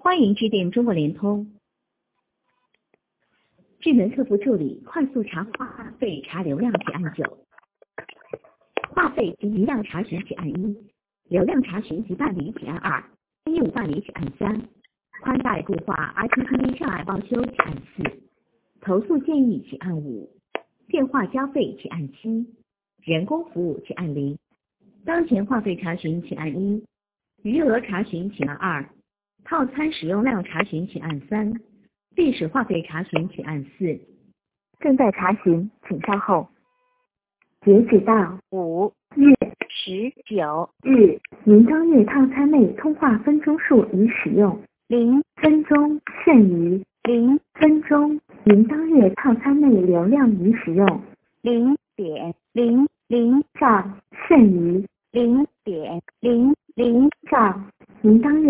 欢迎致电中国联通。智能客服助理快速查话费、查流量，请按9；话费及余量查询，请按1；流量查询及办理，请按2；业务办理，请按3；宽带固话、IPTV 障碍报修，请按4；投诉建议，请按5；电话交费，请按7；人工服务，请按0；当前话费查询，请按1；余额查询，请按2；套餐使用量查询，请按3；历史话费查询，请按4。 正在查询，请稍后。截止到5月19日，您当月套餐内通话分钟数已使用0分钟，剩余0分钟。您当月套餐内流量已使用0.00兆，剩余0.00兆。您当月